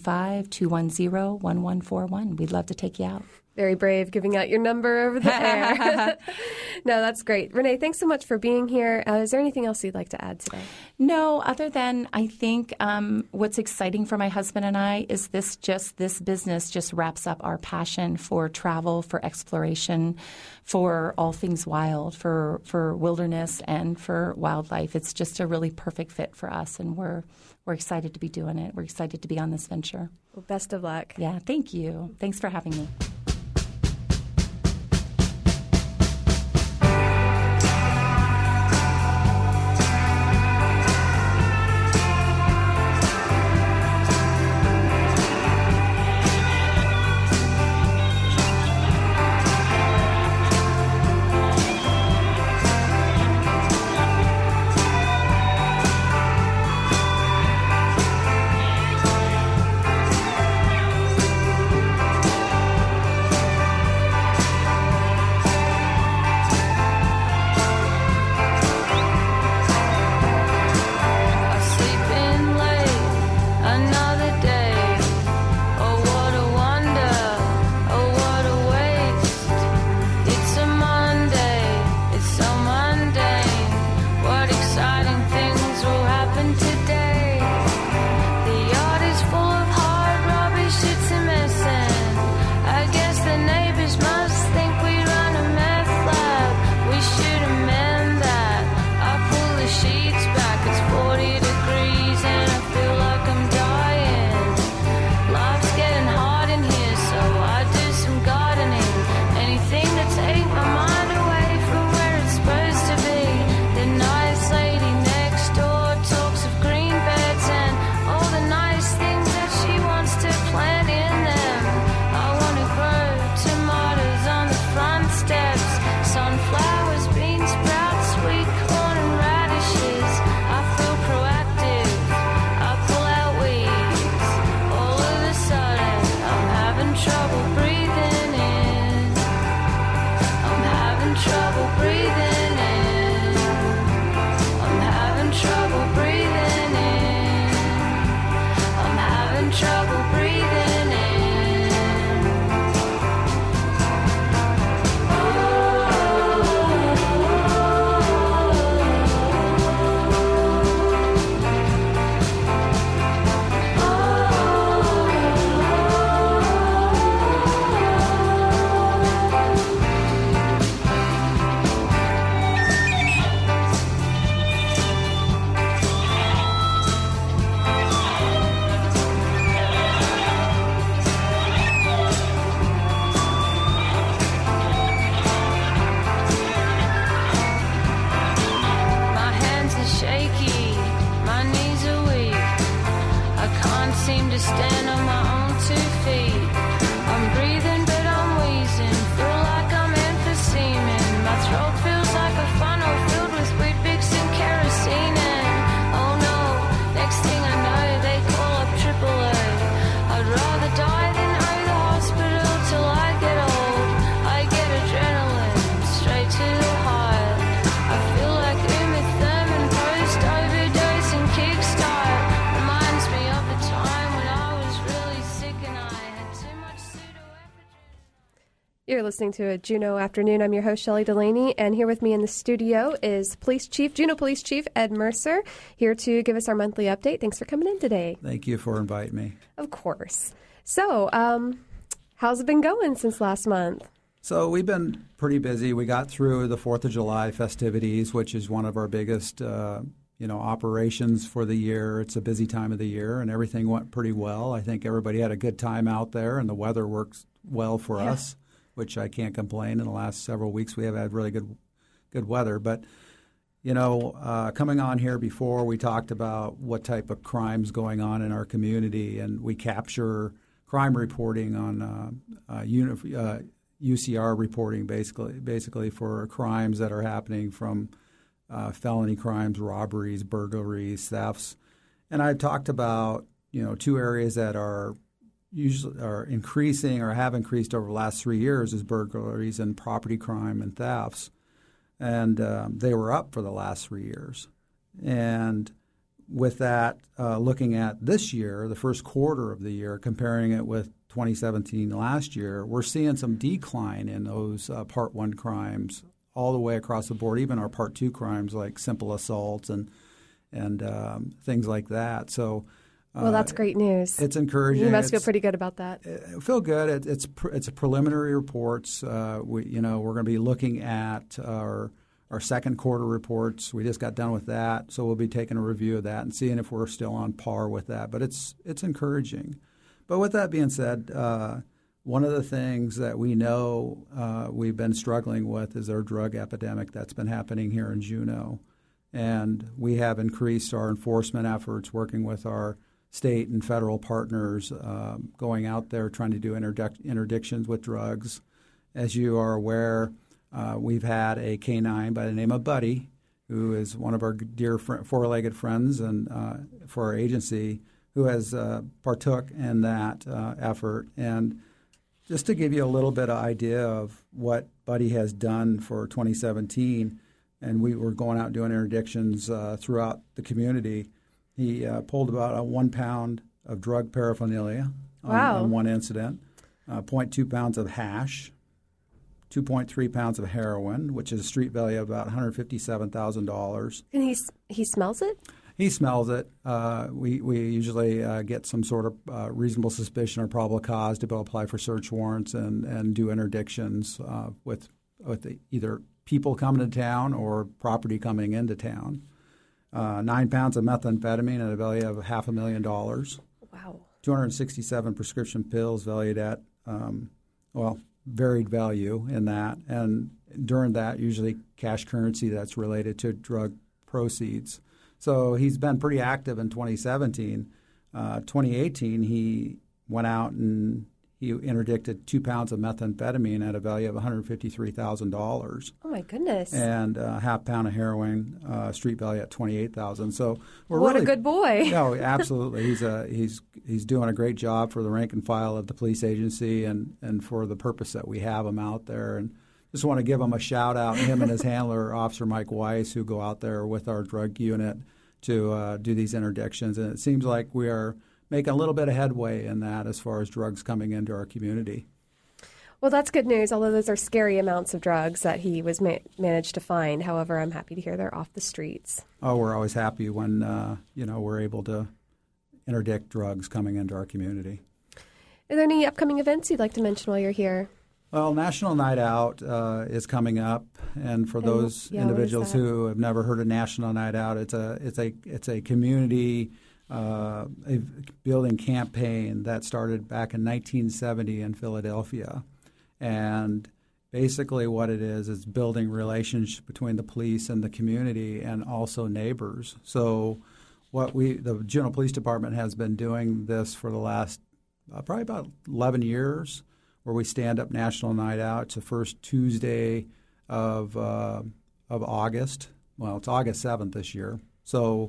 [SPEAKER 15] 425-210-1141. We'd love to take you out.
[SPEAKER 1] Very brave, giving out your number over the air. No, that's great. Renee, thanks so much for being here. Is there anything else you'd like to add today?
[SPEAKER 15] No, other than I think what's exciting for my husband and I is this business just wraps up our passion for travel, for exploration, for all things wild, for wilderness and for wildlife. It's just a really perfect fit for us, and we're excited to be doing it. We're excited to be on this venture.
[SPEAKER 1] Well, best of luck.
[SPEAKER 15] Yeah, thank you. Thanks for having me.
[SPEAKER 1] listening to a Juneau Afternoon. I'm your host, Shelley Delaney, and here with me in the studio is Juneau Police Chief Ed Mercer, here to give us our monthly update. Thanks for coming in today.
[SPEAKER 16] Thank you for inviting me.
[SPEAKER 1] Of course. So, how's it been going since last month?
[SPEAKER 16] So we've been pretty busy. We got through the 4th of July festivities, which is one of our biggest operations for the year. It's a busy time of the year, and everything went pretty well. I think everybody had a good time out there, and the weather works well for us, which I can't complain. In the last several weeks, we have had really good weather. But, coming on here before, we talked about what type of crimes going on in our community, and we capture crime reporting on UCR reporting, basically for crimes that are happening from felony crimes, robberies, burglaries, thefts. And I talked about, two areas that are increasing or have increased over the last 3 years is burglaries and property crime and thefts. And they were up for the last 3 years. And with that, looking at this year, the first quarter of the year, comparing it with 2017 last year, we're seeing some decline in those Part 1 crimes all the way across the board, even our Part 2 crimes like simple assaults and things like that. So,
[SPEAKER 1] well, that's great news.
[SPEAKER 16] It's encouraging.
[SPEAKER 1] You must feel pretty good about that.
[SPEAKER 16] I feel good. It's preliminary reports. We're going to be looking at our second quarter reports. We just got done with that, so we'll be taking a review of that and seeing if we're still on par with that. But it's encouraging. But with that being said, one of the things that we know we've been struggling with is our drug epidemic that's been happening here in Juneau. And we have increased our enforcement efforts, working with our state and federal partners, going out there trying to do interdictions with drugs. As you are aware, we've had a canine by the name of Buddy, who is one of our dear four-legged friends and for our agency, who has partook in that effort. And just to give you a little bit of idea of what Buddy has done for 2017, and we were going out doing interdictions throughout the community, he pulled about 1 pound of drug paraphernalia on one incident, 0.2 pounds of hash, 2.3 pounds of heroin, which is a street value of about $157,000.
[SPEAKER 1] And he smells it?
[SPEAKER 16] He smells it. We usually get some sort of reasonable suspicion or probable cause to apply for search warrants and do interdictions with either people coming to town or property coming into town. 9 pounds of methamphetamine at a value of $500,000.
[SPEAKER 1] Wow.
[SPEAKER 16] 267 prescription pills valued at, varied value in that. And during that, usually cash currency that's related to drug proceeds. So he's been pretty active in 2017. 2018, he went out and he interdicted 2 pounds of methamphetamine at a value of $153,000.
[SPEAKER 1] Oh, my goodness.
[SPEAKER 16] And a half pound of heroin, street value at $28,000. So
[SPEAKER 1] what a good boy.
[SPEAKER 16] No, absolutely. He's doing a great job for the rank and file of the police agency and for the purpose that we have him out there. And just want to give him a shout out, him and his handler, Officer Mike Weiss, who go out there with our drug unit to do these interdictions. And it seems like we are making a little bit of headway in that as far as drugs coming into our community.
[SPEAKER 1] Well, that's good news, although those are scary amounts of drugs that he was managed to find. However, I'm happy to hear they're off the streets.
[SPEAKER 16] Oh, we're always happy when, we're able to interdict drugs coming into our community.
[SPEAKER 1] Are there any upcoming events you'd like to mention while you're here?
[SPEAKER 16] Well, National Night Out is coming up, and for those individuals who have never heard of National Night Out, it's a community a building campaign that started back in 1970 in Philadelphia, and basically what it is building relationships between the police and the community, and also neighbors. So, the Juneau Police Department has been doing this for the last probably about 11 years. Where we stand up National Night Out. It's the first Tuesday of August. Well, it's August 7th this year. So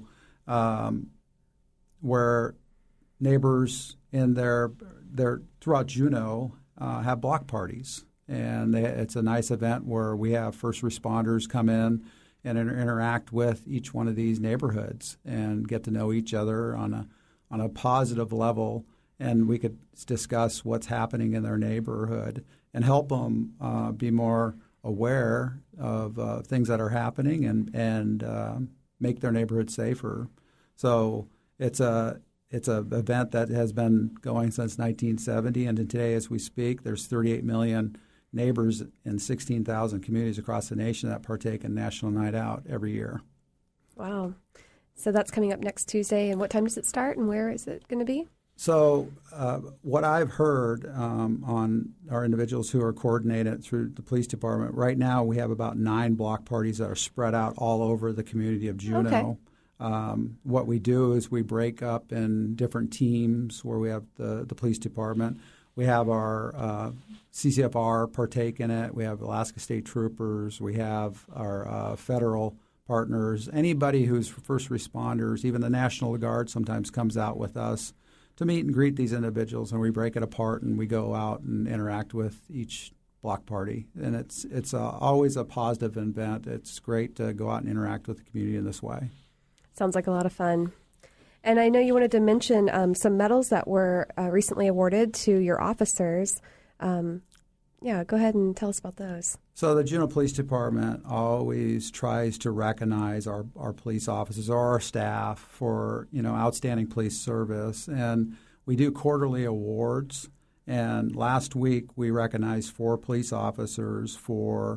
[SPEAKER 16] where neighbors in their throughout Juneau have block parties. And it's a nice event where we have first responders come in and interact with each one of these neighborhoods and get to know each other on a positive level. And we could discuss what's happening in their neighborhood and help them be more aware of things that are happening and make their neighborhood safer. So it's a event that has been going since 1970, and today, as we speak, there's 38 million neighbors in 16,000 communities across the nation that partake in National Night Out every year.
[SPEAKER 1] Wow. So that's coming up next Tuesday. And what time does it start, and where is it going to be?
[SPEAKER 16] So what I've heard on our individuals who are coordinated through the police department, right now we have about 9 block parties that are spread out all over the community of Juneau.
[SPEAKER 1] Okay.
[SPEAKER 16] What we do is we break up in different teams where we have the police department. We have our CCFR partake in it. We have Alaska State Troopers. We have our federal partners. Anybody who's first responders, even the National Guard sometimes comes out with us to meet and greet these individuals, and we break it apart and we go out and interact with each block party. And it's always a positive event. It's great to go out and interact with the community in this way.
[SPEAKER 1] Sounds like a lot of fun. And I know you wanted to mention some medals that were recently awarded to your officers. Yeah, go ahead and tell us about those.
[SPEAKER 16] So the Juneau Police Department always tries to recognize our police officers or our staff for, outstanding police service. And we do quarterly awards. And last week we recognized 4 police officers for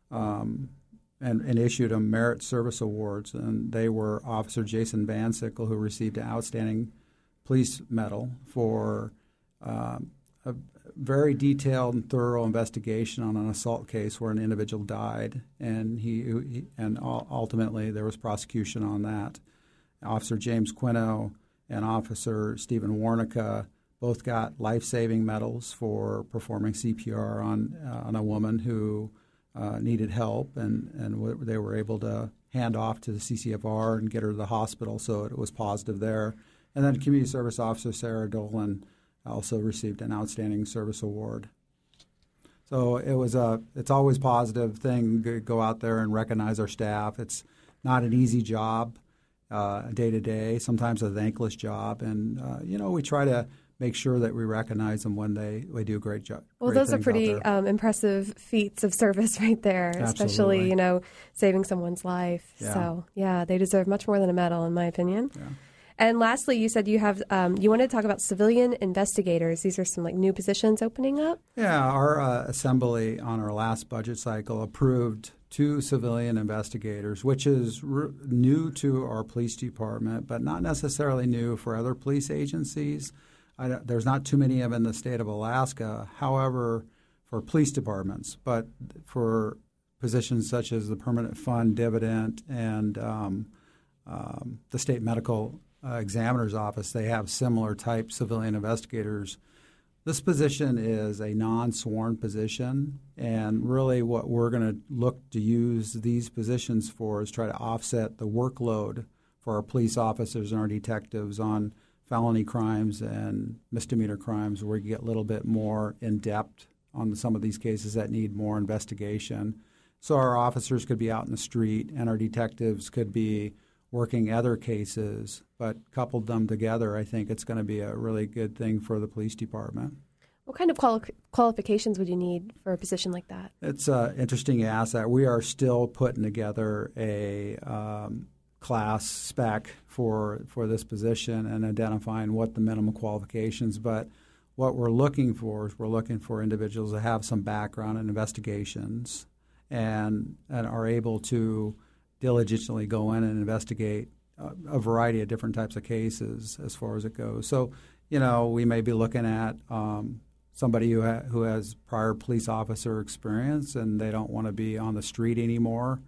[SPEAKER 16] and issued them Merit Service Awards. And they were Officer Jason Van Sickle, who received an Outstanding Police Medal for a very detailed and thorough investigation on an assault case where an individual died, and ultimately there was prosecution on that. Officer James Quino and Officer Stephen Warnica both got life-saving medals for performing CPR on a woman who needed help, and they were able to hand off to the CCFR and get her to the hospital, so it was positive there. And then Community Service Officer Sarah Dolan also received an Outstanding Service Award. So it's always a positive thing to go out there and recognize our staff. It's not an easy job day to day, sometimes a thankless job. And, we try to make sure that we recognize them when they do a great job.
[SPEAKER 1] Well, those are pretty impressive feats of service right there, especially, saving someone's life.
[SPEAKER 16] Yeah.
[SPEAKER 1] So, yeah, they deserve much more than a medal, in my opinion.
[SPEAKER 16] Yeah.
[SPEAKER 1] And lastly, you said you have you wanted to talk about civilian investigators. These are some new positions opening up.
[SPEAKER 16] Yeah, our assembly on our last budget cycle approved 2 civilian investigators, which is new to our police department, but not necessarily new for other police agencies. There's not too many of them in the state of Alaska. However, for police departments, but for positions such as the Permanent Fund Dividend and the State Medical Examiner's Office, they have similar type civilian investigators. This position is a non-sworn position, and really what we're going to look to use these positions for is try to offset the workload for our police officers and our detectives on felony crimes and misdemeanor crimes, where you get a little bit more in-depth on some of these cases that need more investigation. So our officers could be out in the street and our detectives could be working other cases, but coupled them together, I think it's going to be a really good thing for the police department.
[SPEAKER 1] What kind of qualifications would you need for a position like that?
[SPEAKER 16] It's an interesting asset. We are still putting together a class spec for this position and identifying what the minimum qualifications, but what we're looking for is we're looking for individuals that have some background in investigations and are able to diligently go in and investigate a variety of different types of cases as far as it goes. So, we may be looking at somebody who has prior police officer experience and they don't want to be on the street anymore.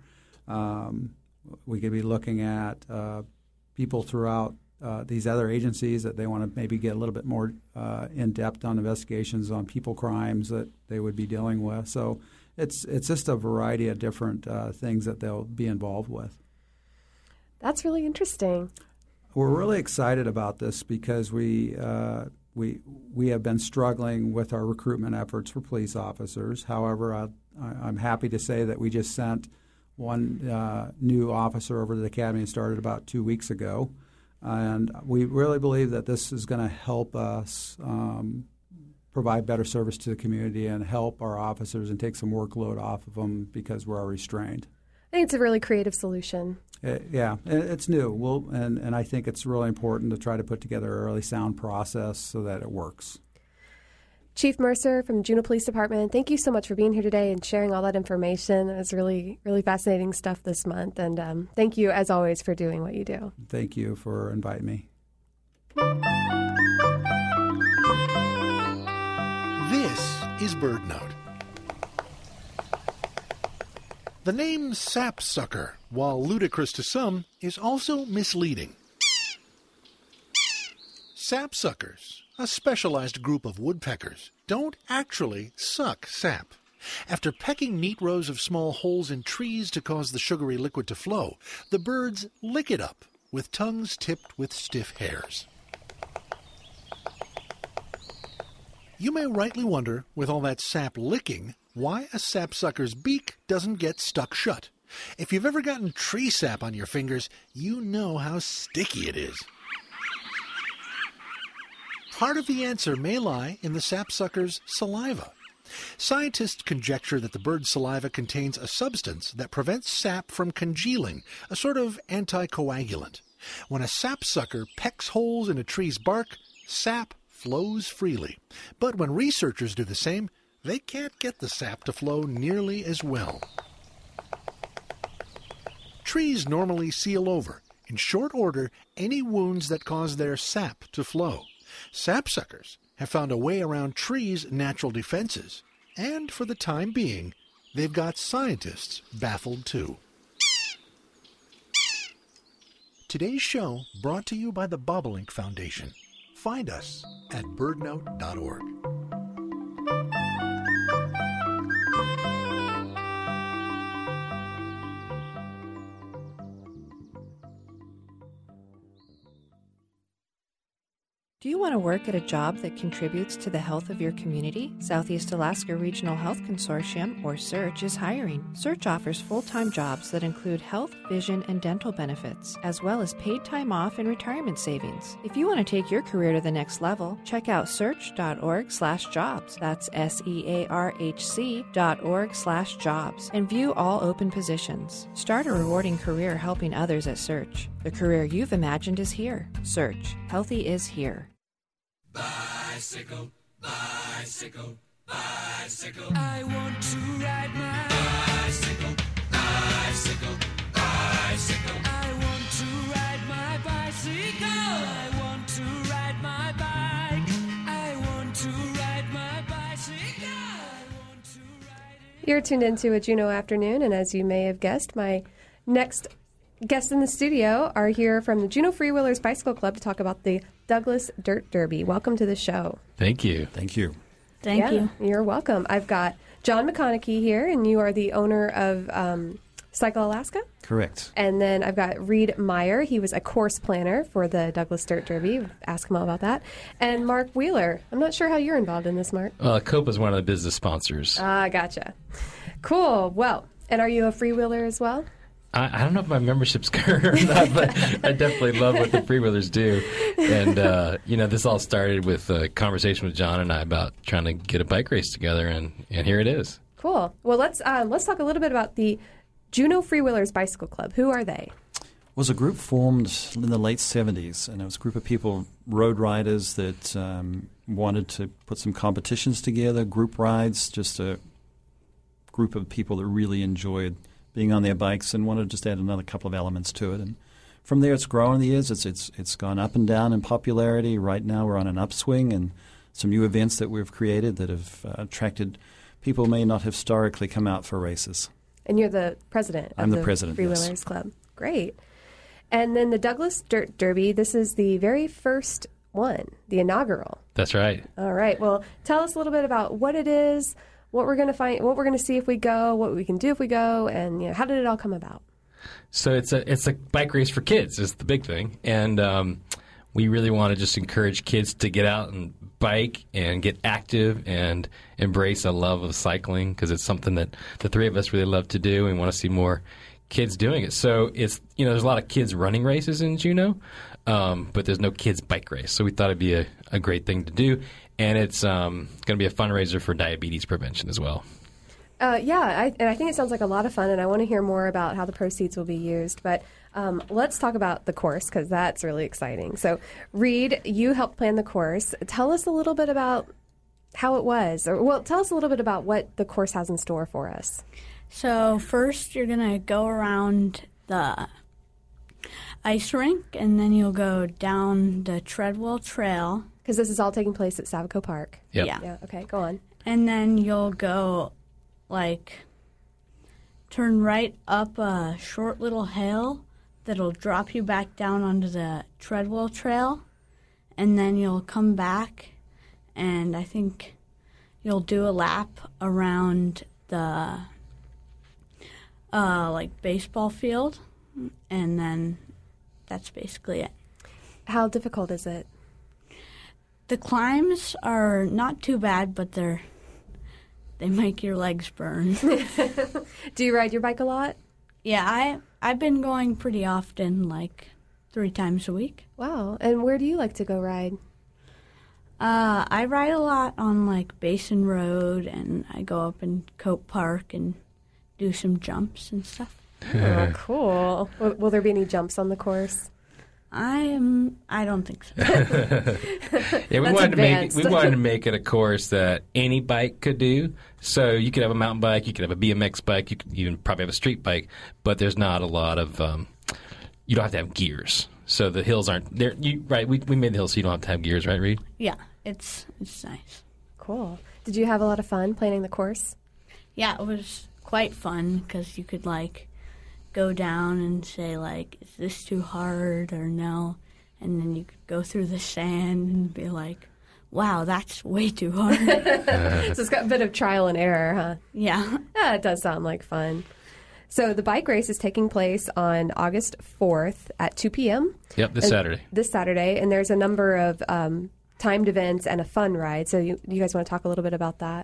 [SPEAKER 16] We could be looking at people throughout these other agencies that they want to maybe get a little bit more in-depth on investigations on people crimes that they would be dealing with. So it's just a variety of different things that they'll be involved with.
[SPEAKER 1] That's really interesting.
[SPEAKER 16] We're really excited about this because we have been struggling with our recruitment efforts for police officers. However, I'm happy to say that we just sent one new officer over to the academy and started about 2 weeks ago. And we really believe that this is going to help us provide better service to the community and help our officers and take some workload off of them because we're already strained.
[SPEAKER 1] I think it's a really creative solution.
[SPEAKER 16] Yeah, it's new. And I think it's really important to try to put together a really sound process so that it works.
[SPEAKER 1] Chief Mercer from Juneau Police Department, thank you so much for being here today and sharing all that information. It was really, really fascinating stuff this month. And thank you, as always, for doing what you do.
[SPEAKER 16] Thank you for inviting me.
[SPEAKER 17] This is BirdNote. The name sapsucker, while ludicrous to some, is also misleading. Sapsuckers, a specialized group of woodpeckers, don't actually suck sap. After pecking neat rows of small holes in trees to cause the sugary liquid to flow, the birds lick it up with tongues tipped with stiff hairs. You may rightly wonder, with all that sap licking, why a sapsucker's beak doesn't get stuck shut. If you've ever gotten tree sap on your fingers, you know how sticky it is. Part of the answer may lie in the sapsucker's saliva. Scientists conjecture that the bird's saliva contains a substance that prevents sap from congealing, a sort of anticoagulant. When a sapsucker pecks holes in a tree's bark, sap flows freely. But when researchers do the same, they can't get the sap to flow nearly as well. Trees normally seal over, in short order, any wounds that cause their sap to flow. Sapsuckers have found a way around trees' natural defenses, and for the time being, they've got scientists baffled too. Today's show brought to you by the Bobolink Foundation. Find us at birdnote.org.
[SPEAKER 10] Do you want to work at a job that contributes to the health of your community? Southeast Alaska Regional Health Consortium, or SEARCH, is hiring. SEARCH offers full-time jobs that include health, vision, and dental benefits, as well as paid time off and retirement savings. If you want to take your career to the next level, check out search.org/jobs. That's SEARHC.org/jobs, and view all open positions. Start a rewarding career helping others at SEARCH. The career you've imagined is here. SEARCH. Healthy is here.
[SPEAKER 12] Bicycle, bicycle, bicycle. I want to ride my bicycle, bicycle, bicycle. I want to ride my bicycle. I want to ride my bike. I want to ride my bicycle. I want to ride it.
[SPEAKER 1] You're tuned into a Juneau Afternoon, and as you may have guessed, my next guests in the studio are here from the Juneau Freewheelers Bicycle Club to talk about the Douglas Dirt Derby. Welcome to the show.
[SPEAKER 18] Thank you.
[SPEAKER 19] Thank you.
[SPEAKER 1] Thank you. You're welcome. I've got John McConaughey here, and you are the owner of Cycle Alaska?
[SPEAKER 19] Correct.
[SPEAKER 1] And then I've got Reed Meyer. He was a course planner for the Douglas Dirt Derby. Ask him all about that. And Mark Wheeler. I'm not sure how you're involved in this, Mark.
[SPEAKER 18] Cope is one of the business sponsors.
[SPEAKER 1] Gotcha. Cool. Well, and are you a freewheeler as well?
[SPEAKER 18] I don't know if my membership's current or not, but I definitely love what the freewheelers do. And, this all started with a conversation with John and I about trying to get a bike race together, and here it is.
[SPEAKER 1] Cool. Well, let's talk a little bit about the Juneau Freewheelers Bicycle Club. Who are they?
[SPEAKER 19] It was a group formed in the late 70s, and it was a group of people, road riders, that wanted to put some competitions together, group rides, just a group of people that really enjoyed being on their bikes and wanted to just add another couple of elements to it. And from there, it's grown in the years. It's gone up and down in popularity. Right now, we're on an upswing, and some new events that we've created that have attracted people who may not have historically come out for races.
[SPEAKER 1] And you're the president
[SPEAKER 19] I'm
[SPEAKER 1] of
[SPEAKER 19] the president,
[SPEAKER 1] Freewheelers
[SPEAKER 19] yes.
[SPEAKER 1] Club. Great. And then the Douglas Dirt Derby, this is the very first one, the inaugural.
[SPEAKER 18] That's right.
[SPEAKER 1] All right. Well, tell us a little bit about what it is, what we're going to find, what we're going to see if we go, what we can do if we go, and how did it all come about?
[SPEAKER 18] So it's a bike race for kids is the big thing, and we really want to just encourage kids to get out and bike and get active and embrace a love of cycling, because it's something that the three of us really love to do and want to see more kids doing it. So it's there's a lot of kids running races in Juneau, but there's no kids bike race. So we thought it'd be a great thing to do. and it's going to be a fundraiser for diabetes prevention as well.
[SPEAKER 1] I think it sounds like a lot of fun, and I want to hear more about how the proceeds will be used. But let's talk about the course, because that's really exciting. So, Reed, you helped plan the course. Tell us a little bit about how it was. Tell us a little bit about what the course has in store for us.
[SPEAKER 20] So, first you're going to go around the ice rink, and then you'll go down the Treadwell Trail.
[SPEAKER 1] Because this is all taking place at Savaco Park.
[SPEAKER 18] Yep.
[SPEAKER 20] Yeah.
[SPEAKER 1] Okay, go on.
[SPEAKER 20] And then you'll go, turn right up a short little hill that'll drop you back down onto the Treadwell Trail. And then you'll come back, and I think you'll do a lap around the, baseball field. And then that's basically it.
[SPEAKER 1] How difficult is it?
[SPEAKER 20] The climbs are not too bad, but they make your legs burn.
[SPEAKER 1] Do you ride your bike a lot?
[SPEAKER 20] Yeah, I've been going pretty often, 3 times a week.
[SPEAKER 1] Wow. And where do you like to go ride?
[SPEAKER 20] I ride a lot on Basin Road, and I go up in Cope Park and do some jumps and stuff.
[SPEAKER 1] Oh, cool. Will there be any jumps on the course?
[SPEAKER 20] I don't think so.
[SPEAKER 18] Yeah, we wanted to make it a course that any bike could do. So you could have a mountain bike, you could have a BMX bike, you could even probably have a street bike, but there's not a lot of you don't have to have gears. So the hills aren't there. Right? We made the hills so you don't have to have gears, right, Reed?
[SPEAKER 20] Yeah, it's nice.
[SPEAKER 1] Cool. Did you have a lot of fun planning the course?
[SPEAKER 20] Yeah, it was quite fun because you could go down and say, is this too hard or no? And then you could go through the sand and be like, wow, that's way too hard.
[SPEAKER 1] So it's got a bit of trial and error, huh?
[SPEAKER 20] Yeah.
[SPEAKER 1] Yeah, it does sound like fun. So the bike race is taking place on August 4th at 2 p.m.
[SPEAKER 18] Yep, this Saturday.
[SPEAKER 1] This Saturday, and there's a number of timed events and a fun ride. So you guys want to talk a little bit about that?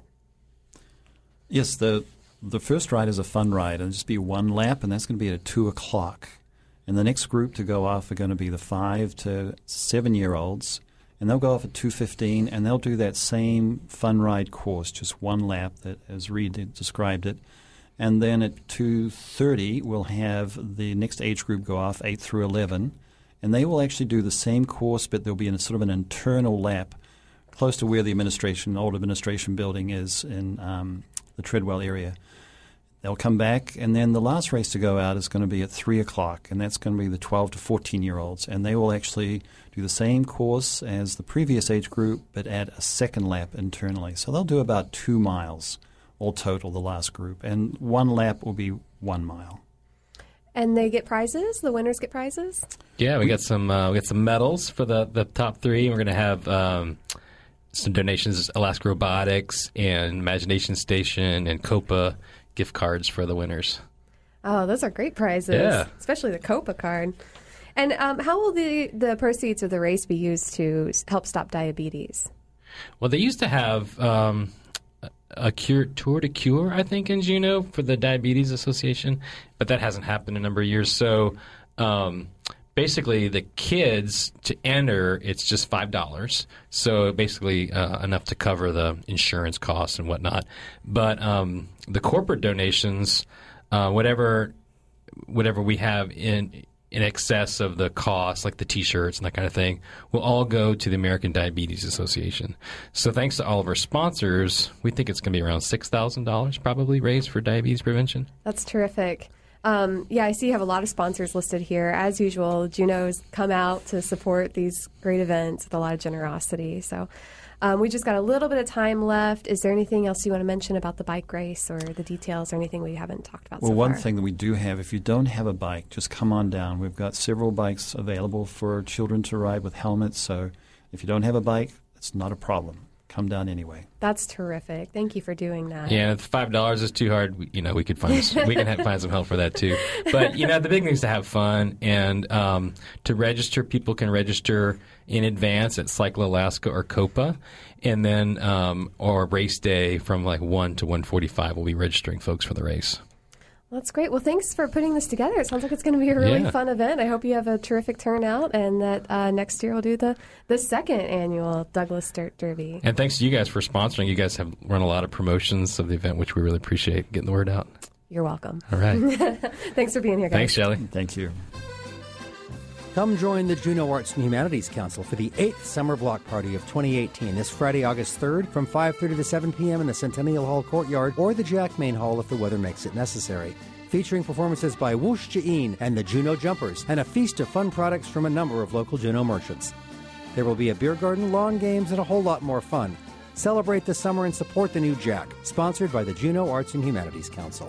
[SPEAKER 19] Yes, the first ride is a fun ride, and it'll just be one lap, and that's going to be at 2 o'clock. And the next group to go off are going to be the 5 to 7-year-olds, and they'll go off at 2:15, and they'll do that same fun ride course, just one lap, that as Reed described it. And then at 2:30, we'll have the next age group go off, 8 through 11, and they will actually do the same course, but there'll be sort of an internal lap close to where the old administration building is in the Treadwell area. They'll come back, and then the last race to go out is going to be at 3 o'clock, and that's going to be the 12 to 14-year-olds. And they will actually do the same course as the previous age group, but add a second lap internally. So they'll do about 2 miles all total, the last group. And one lap will be 1 mile.
[SPEAKER 1] And they get prizes? The winners get prizes?
[SPEAKER 18] Yeah, we got some medals for the top 3. We're going to have some donations, Alaska Robotics and Imagination Station and COPA gift cards for the winners.
[SPEAKER 1] Oh, those are great prizes.
[SPEAKER 18] Yeah.
[SPEAKER 1] Especially the COPA card. And how will the proceeds of the race be used to help stop diabetes?
[SPEAKER 18] Well, they used to have a Tour de Cure, I think, in Juneau for the Diabetes Association, but that hasn't happened in a number of years. So basically, the kids, to enter, it's just $5. So basically enough to cover the insurance costs and whatnot. But the corporate donations, whatever we have in excess of the cost, like the T-shirts and that kind of thing, will all go to the American Diabetes Association. So thanks to all of our sponsors, we think it's going to be around $6,000 probably raised for diabetes prevention.
[SPEAKER 1] That's terrific. I see you have a lot of sponsors listed here. As usual, Juneau's come out to support these great events with a lot of generosity. So we just got a little bit of time left. Is there anything else you want to mention about the bike race or the details or anything we haven't talked about so far?
[SPEAKER 19] Well, one thing that we do have, if you don't have a bike, just come on down. We've got several bikes available for children to ride with helmets. So if you don't have a bike, it's not a problem. Come down anyway.
[SPEAKER 1] That's terrific. Thank you for doing that.
[SPEAKER 18] Yeah, if $5 is too hard, we could find find some help for that too. But the big thing is to have fun, and to register. People can register in advance at Cycle Alaska or COPA, and then or race day from 1 to 1:45. We'll be registering folks for the race.
[SPEAKER 1] Well, That's great. Well, thanks for putting this together. It sounds like it's going to be a really fun event. I hope you have a terrific turnout, and that next year we'll do the second annual Douglas Dirt Derby.
[SPEAKER 18] And thanks to you guys for sponsoring. You guys have run a lot of promotions of the event, which we really appreciate getting the word out.
[SPEAKER 1] You're welcome.
[SPEAKER 18] All right.
[SPEAKER 1] Thanks for being here, guys.
[SPEAKER 18] Thanks, Shelley.
[SPEAKER 19] Thank you.
[SPEAKER 21] Come join the Juneau Arts and Humanities Council for the 8th Summer Block Party of 2018 this Friday, August 3rd from 5:30 to 7 p.m. in the Centennial Hall Courtyard or the Jack Main Hall if the weather makes it necessary. Featuring performances by Whoosh Ja'een and the Juneau Jumpers and a feast of fun products from a number of local Juneau merchants. There will be a beer garden, lawn games, and a whole lot more fun. Celebrate the summer and support the new Jack, sponsored by the Juneau Arts and Humanities Council.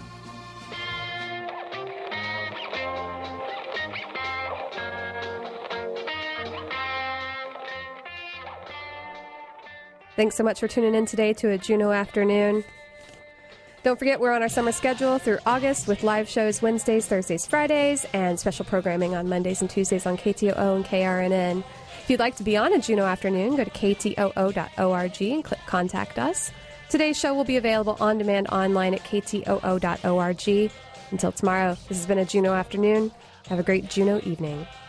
[SPEAKER 1] Thanks so much for tuning in today to a Juneau Afternoon. Don't forget, we're on our summer schedule through August with live shows Wednesdays, Thursdays, Fridays, and special programming on Mondays and Tuesdays on KTOO and KRNN. If you'd like to be on a Juneau Afternoon, go to ktoo.org and click Contact Us. Today's show will be available on demand online at ktoo.org. Until tomorrow, this has been a Juneau Afternoon. Have a great Juneau evening.